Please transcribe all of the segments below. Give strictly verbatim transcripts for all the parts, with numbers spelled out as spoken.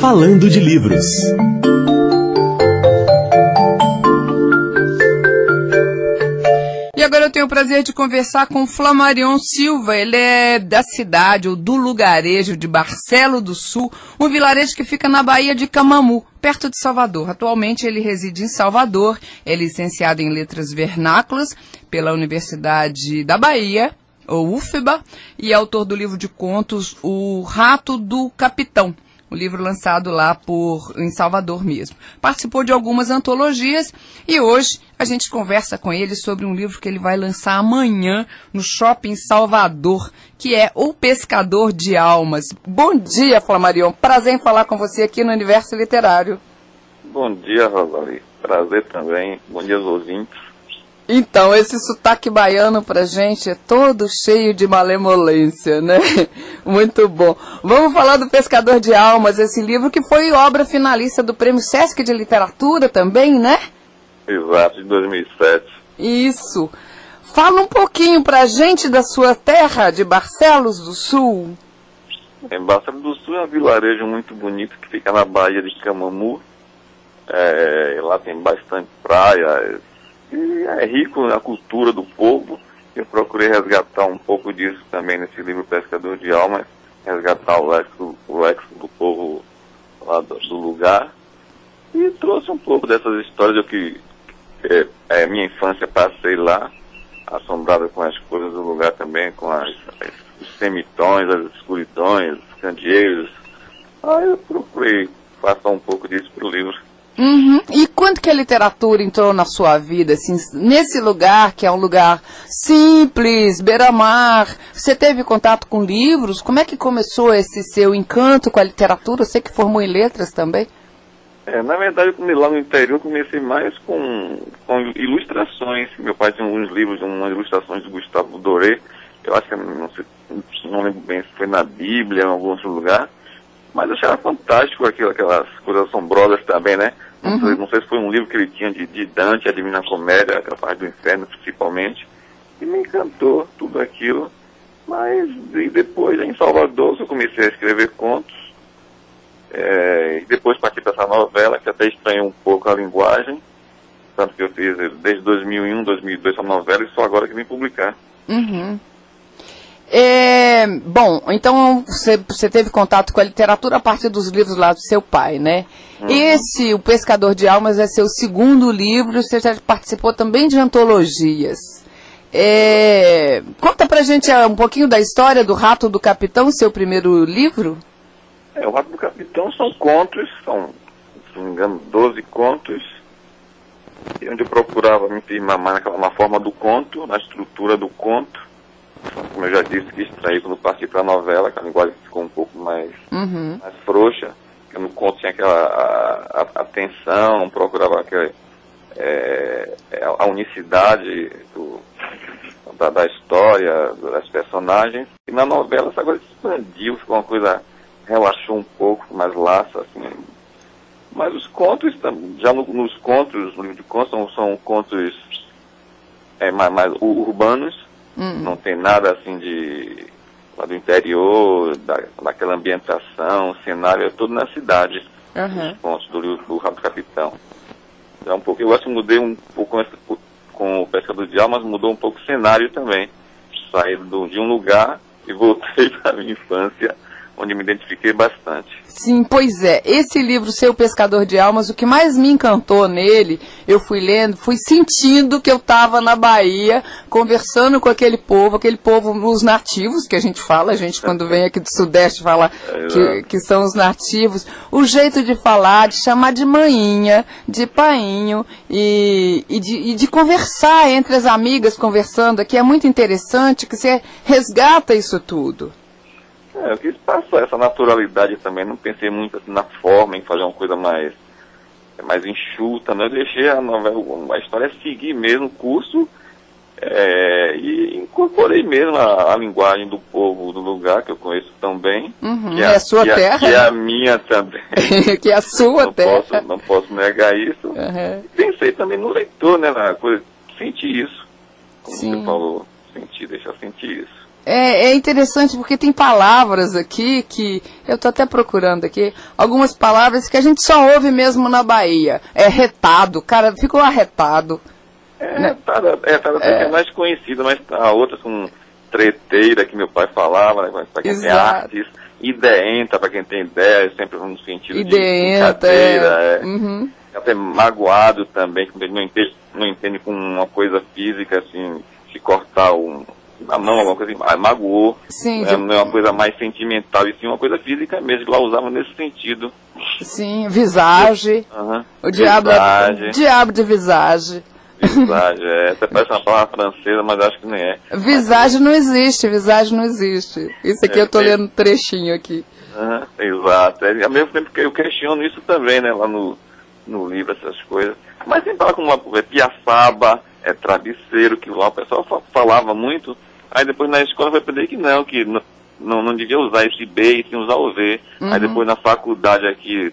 Falando de Livros. E agora eu tenho o prazer de conversar com o Flamarion Silva. Ele é da cidade, ou do lugarejo de Barcelo do Sul, um vilarejo que fica na Baía de Camamu, perto de Salvador. Atualmente ele reside em Salvador, é licenciado em Letras Vernáculas pela Universidade da Bahia, ou U F B A, e é autor do livro de contos O Rato do Capitão, o livro lançado lá por, em Salvador mesmo. Participou de algumas antologias e hoje a gente conversa com ele sobre um livro que ele vai lançar amanhã no Shopping Salvador, que é O Pescador de Almas. Bom dia, Flamarion. Prazer em falar com você aqui no Universo Literário. Bom dia, Rosalie. Prazer também. Bom dia aos ouvintes. Então, esse sotaque baiano pra gente é todo cheio de malemolência, né? Muito bom. Vamos falar do Pescador de Almas, esse livro que foi obra finalista do Prêmio Sesc de Literatura também, né? Exato, de dois mil e sete. Isso. Fala um pouquinho pra gente da sua terra, de Barcelos do Sul. Em Barcelos do Sul é um vilarejo muito bonito que fica na Baía de Camamu. É, lá tem bastante praia. E é rico na cultura do povo. Eu procurei resgatar um pouco disso também nesse livro Pescador de Almas, resgatar o léxico, o léxico do povo lá do, do lugar, e trouxe um pouco dessas histórias do que é, é, minha infância passei lá, assombrada com as coisas do lugar também, com as, as, os semitões, as escuridões, os candeeiros. Aí eu procurei passar um pouco disso para o livro. Uhum. E quando que a literatura entrou na sua vida, assim, nesse lugar que é um lugar simples, beira-mar, você teve contato com livros? Como é que começou esse seu encanto com a literatura? Você que formou em letras também? É, na verdade, eu, lá no interior, comecei mais com, com ilustrações. Meu pai tinha alguns livros, umas ilustrações do Gustavo Doré. Eu acho que, não sei, não lembro bem se foi na Bíblia, em algum outro lugar. Mas eu achava fantástico aquilo, aquelas coisas assombrosas também, né? Não, uhum. sei, não sei se foi um livro que ele tinha de, de Dante, a Divina Comédia, aquela parte do inferno principalmente. E me encantou tudo aquilo. Mas e depois, em Salvador, eu comecei a escrever contos. É, e depois parti para essa novela, que até estranhou um pouco a linguagem. Tanto que eu fiz desde dois mil e um, dois mil e dois essa novela e só agora que vim publicar. Uhum. É, bom, então você, você teve contato com a literatura a partir dos livros lá do seu pai, né? Uhum. Esse, O Pescador de Almas, é seu segundo livro, você já participou também de antologias. É, conta pra gente um pouquinho da história do Rato do Capitão, seu primeiro livro. É, o Rato do Capitão são contos, são, se não me engano, doze contos, onde eu procurava me firmar mais na forma do conto, na estrutura do conto. Como eu já disse, que extraí quando parti para a novela, que a linguagem ficou um pouco mais, uhum. mais frouxa, que no conto tinha aquela a, a, a tensão, procurava aquela, é, a unicidade do, da, da história, das personagens. E na novela essa coisa expandiu, ficou uma coisa, relaxou um pouco, mais laça, assim. Mas os contos, já no, nos contos, no livro de contos, são, são contos é, mais, mais urbanos. Hum. Não tem nada assim de lá do interior, da, daquela ambientação, o cenário é todo na cidade, uhum. Os pontos do livro do Rato do Capitão. Então, um pouco, eu acho que mudei um pouco com, com o Pescador de Almas, mudou um pouco o cenário também. Saí do, de um lugar e voltei para a minha infância, onde me identifiquei bastante. Sim, pois é. Esse livro, Seu Pescador de Almas, o que mais me encantou nele, eu fui lendo, fui sentindo que eu estava na Bahia, conversando com aquele povo, aquele povo, os nativos, que a gente fala, a gente quando vem aqui do Sudeste fala é, que, que são os nativos, o jeito de falar, de chamar de maninha, de painho, e, e, de, e de conversar entre as amigas, conversando aqui, é muito interessante que você resgata isso tudo. É, eu quis passar essa naturalidade também, não pensei muito assim, na forma, em fazer uma coisa mais, mais enxuta, né? Eu deixei a novela, a história seguir mesmo o curso, é, e incorporei mesmo a, a linguagem do povo do lugar, que eu conheço tão bem. Uhum, que é a sua que terra. A, que é a minha também. Que é a sua não terra. Posso, não posso negar isso. Uhum. Pensei também no leitor, né, na coisa, sentir isso, como Sim. você falou, sentir, deixar sentir isso. É, é interessante porque tem palavras aqui que, eu estou até procurando aqui, algumas palavras que a gente só ouve mesmo na Bahia. É retado, cara, ficou arretado. É, né? Retada, é, retada é. é mais conhecida, mas a outra com treteira, que meu pai falava, né, para quem Exato. Tem artes, ideenta, para quem tem ideia, sempre no sentido ideenta, de brincadeira, é. é. Uhum. Até magoado também, que não entende, não entende com uma coisa física, assim, se cortar um... a mão, alguma coisa assim, magoou, sim, né? Não é uma coisa mais sentimental, e sim uma coisa física mesmo, que lá usava nesse sentido. Sim, visage, uhum. o diabo, visage. diabo de visage. Visage, é, até parece uma palavra francesa, mas acho que nem é. Visage não existe, visage não existe. Isso aqui é, eu tô é. lendo um trechinho aqui. Uhum, exato, é, ao mesmo tempo que eu questiono isso também, né, lá no, no livro, essas coisas. Mas tem palavra como uma, é, piaçaba, é travesseiro, que lá o pessoal falava muito. Aí depois na escola vai aprender que não, que não, não, não devia usar esse B e sim usar o V. Uhum. Aí depois na faculdade aqui,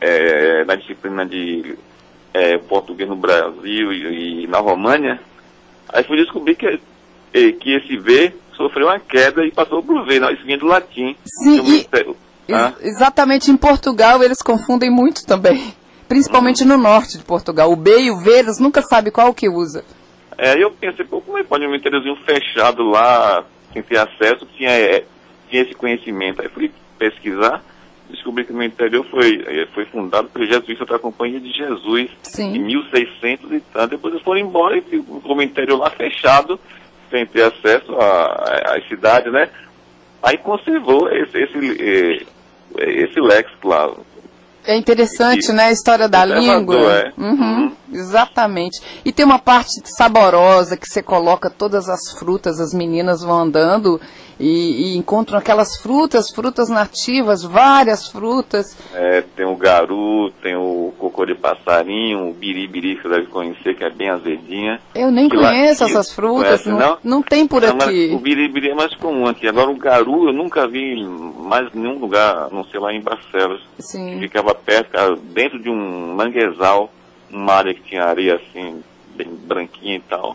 é, na disciplina de é, português no Brasil e, e na România, aí fui descobrir que, que esse V sofreu uma queda e passou para o V, não, isso vinha do latim. Sim, e, ex exatamente, em Portugal eles confundem muito também. Principalmente uhum. no norte de Portugal. O B e o V, eles nunca sabem qual que usa. É, eu pensei, pô, como é que pode um interiorzinho fechado lá, sem ter acesso, tinha, é, tinha esse conhecimento. Aí fui pesquisar, descobri que o meu interior foi, foi fundado pelo jesuíta da Companhia de Jesus, Sim. em mil e seiscentos e tanto. Depois eles foram embora e ficou o interior lá fechado, sem ter acesso às cidades, né? Aí conservou esse, esse, esse léxico lá. É interessante, e, né, a história da língua. É. Uhum, uhum. Exatamente. E tem uma parte saborosa que você coloca todas as frutas, as meninas vão andando e, e encontram aquelas frutas, frutas nativas, várias frutas. É, tem o garu, tem o cocô de passarinho, o biribiri, que você deve conhecer, que é bem azedinha. Eu nem conheço lá, essas frutas, conhece, não, não? não tem por não, aqui. O biribiri é mais comum aqui. Agora o garu eu nunca vi mais em nenhum lugar, não sei lá em Barcelos. Sim. Ficava perto, dentro de um manguezal, uma área que tinha areia assim, bem branquinha e tal.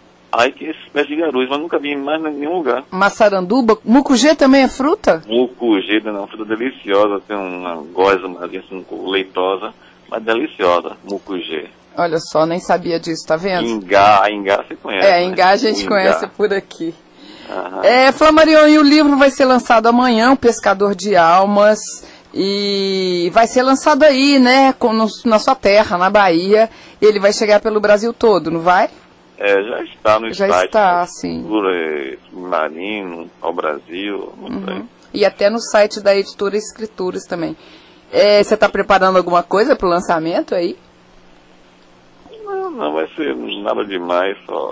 Aí tem esse espécie de garus, mas nunca vi mais em nenhum lugar. Massaranduba, mucugê também é fruta? Mucugê é uma fruta deliciosa, tem uma gosma assim, leitosa, mas deliciosa, mucugê. Olha só, nem sabia disso, tá vendo? Ingá, a ingá você conhece. É, ingá a gente ingá. conhece por aqui. Aham. É, Flamarion, e o livro vai ser lançado amanhã, O Pescador de Almas, e vai ser lançado aí, né, no, na sua terra, na Bahia. Ele vai chegar pelo Brasil todo, não vai? É, já está no já site. Já está, sim. Submarino, ao Brasil, não uhum. sei. E até no site da editora Escrituras também. É, você está preparando alguma coisa para o lançamento aí? Não, não vai ser nada demais, só.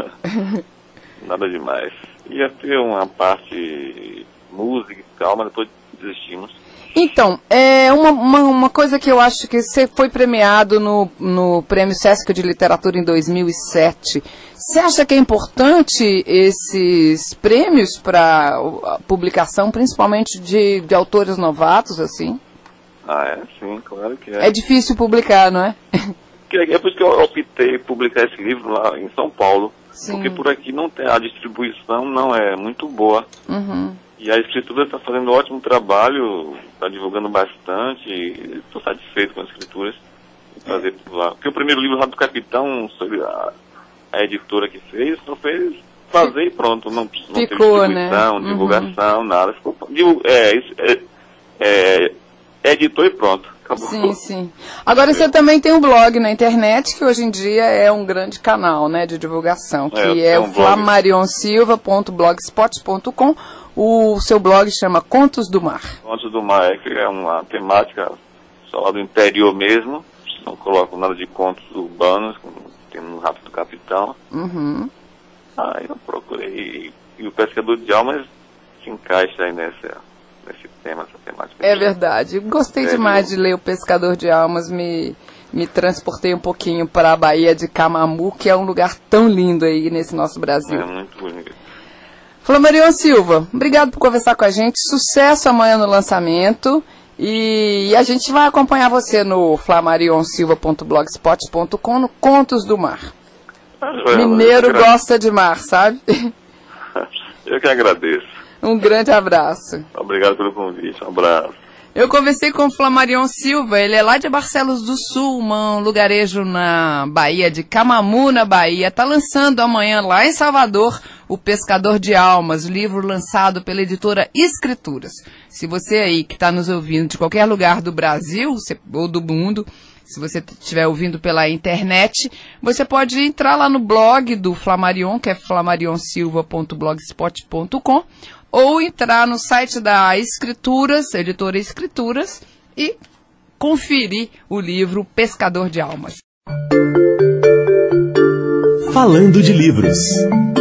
Nada demais. Ia ter uma parte música e tal, mas depois desistimos. Então, é uma, uma, uma coisa que eu acho que você foi premiado no, no Prêmio Sesc de Literatura em dois mil e sete. Você acha que é importante esses prêmios para a publicação, principalmente de, de autores novatos, assim? Ah, é? Sim, claro que é. É difícil publicar, não é? É por isso que eu optei por publicar esse livro lá em São Paulo. Sim. Porque por aqui não tem, a distribuição não é muito boa. Uhum. E a escritura está fazendo um ótimo trabalho, está divulgando bastante, estou satisfeito com as escrituras de fazer tudo lá. Porque o primeiro livro lá do Capitão, sobre a, a editora que fez, só fez fazer e pronto, não, não Ficou, teve distribuição, né? divulgação, uhum. nada. Ficou, é, é, é, é, editou e pronto. Acabou. Sim, sim. Agora você também tem um blog na internet, que hoje em dia é um grande canal, né, de divulgação, que é, é o flamarion silva ponto blogspot ponto com. O seu blog chama Contos do Mar. Contos do Mar, é, que é uma temática só lá do interior mesmo. Não coloco nada de contos urbanos, como tem no Rato do Capitão. Uhum. Aí eu procurei. E o Pescador de Almas se encaixa aí nessa, nesse tema, essa temática. É verdade. Gostei é, demais de ler O Pescador de Almas. Me, me transportei um pouquinho para a Baía de Camamu, que é um lugar tão lindo aí nesse nosso Brasil. É muito bonito. Flamarion Silva, obrigado por conversar com a gente. Sucesso amanhã no lançamento. E, e a gente vai acompanhar você no flamarion silva ponto blogspot ponto com, no Contos do Mar. Ah, Mineiro gosta de mar, sabe? Eu que agradeço. Um grande abraço. Obrigado pelo convite, um abraço. Eu conversei com o Flamarion Silva, ele é lá de Barcelos do Sul, um lugarejo na Bahia de Camamu, na Bahia. Está lançando amanhã lá em Salvador O Pescador de Almas, livro lançado pela editora Escrituras. Se você aí que está nos ouvindo de qualquer lugar do Brasil ou do mundo, se você estiver ouvindo pela internet, você pode entrar lá no blog do Flamarion, que é flamarion silva ponto blogspot ponto com, ou entrar no site da Escrituras, editora Escrituras, e conferir o livro Pescador de Almas. Falando de livros.